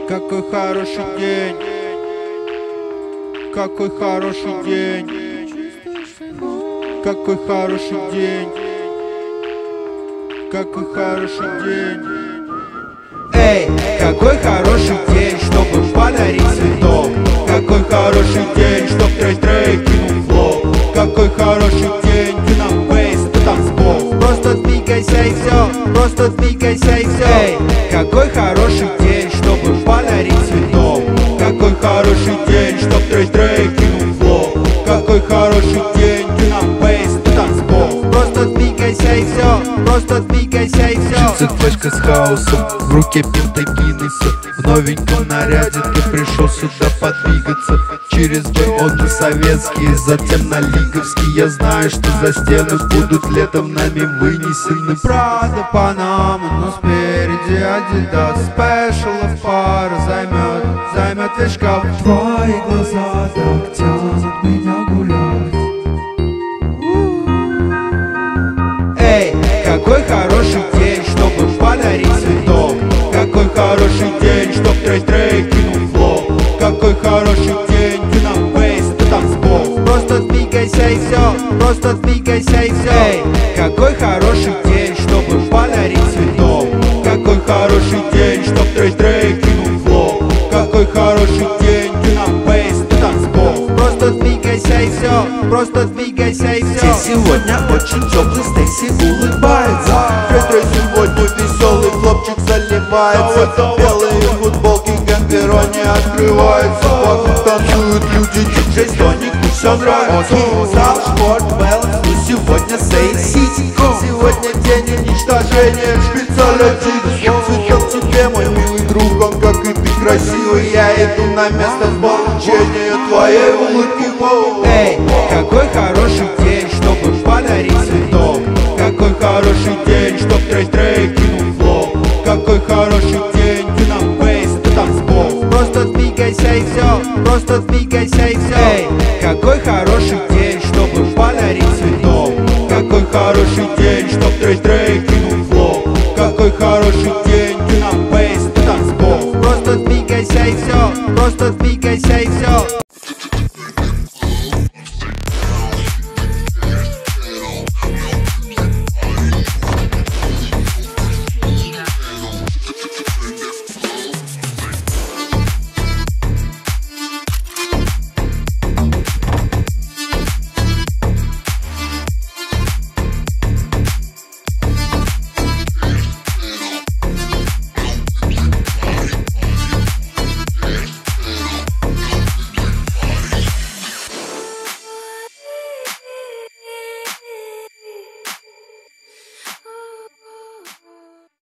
Какой хороший день, какой хороший день, какой хороший день, какой хороший день. Эй, какой хороший день, чтобы подарить цветок. Какой хороший день, чтоб трей-трей кинул флоу. Какой хороший день, ты на бейс, ты танцпол. Просто двигайся и все, просто двигайся и все. Эй, какой хороший день, чтобы подарить цветок. Какой хороший день, чтоб трей-трей кинул флоу. Какой хороший день, ты на бейс, ты танцпол. Просто двигайся и все, просто двигайся и все. Джинсы, флешка с хаосом, в руке пинта Гиннесса. В новеньком наряде ты пришел сюда подвигаться. Через годы советские, затем на лиговские. Я знаю, что за стены будут летом нами вынесены. Прада, Панама, но спереди Адидас. Спешалов пара займет весь шкаф. Твои глаза так тянут меня гулять. Эй, какой хороший день, чтобы подарить цветок. Какой хороший день, чтоб трей-трей кинул флоу. Какой хороший день, ты на бейс, ты танцпол. Просто двигайся и все, просто двигайся и все. Эй, какой хороший день, чтобы подарить цветок. Какой хороший день, чтоб трей-трей кинул флоу. Какой хороший день, ты на бейс, ты танцпол. Просто двигайся и все, просто двигайся и все. День сегодня очень теплый, Стейси улыбается. Трей-трей сегодня веселый, хлопчик заливается. Белые футболки, гамперо не открывается. Вокруг танцуют люди, диджей Стонику все нравится. Зал, спорт, баланс, ну сегодня Сейсити. Сегодня день уничтожения, шпицалятин. Цветок тебе, мой милый друг, он как и ты красивый. Я иду на место получения твоей улыбки. Эй, какой хороший день, чтобы подарить цветок. Какой хороший день, чтоб трей-трей кинул флоу. Какой хороший день, ты на бейс, ты танцпол. Просто двигайся и все, просто двигайся и все. Эй, какой хороший день, чтобы подарить цветок. Какой хороший день, чтоб трей-трей кинул флоу. Какой хороший день, ты на бейс, ты танцпол. Просто двигайся и все, просто двигайся и все.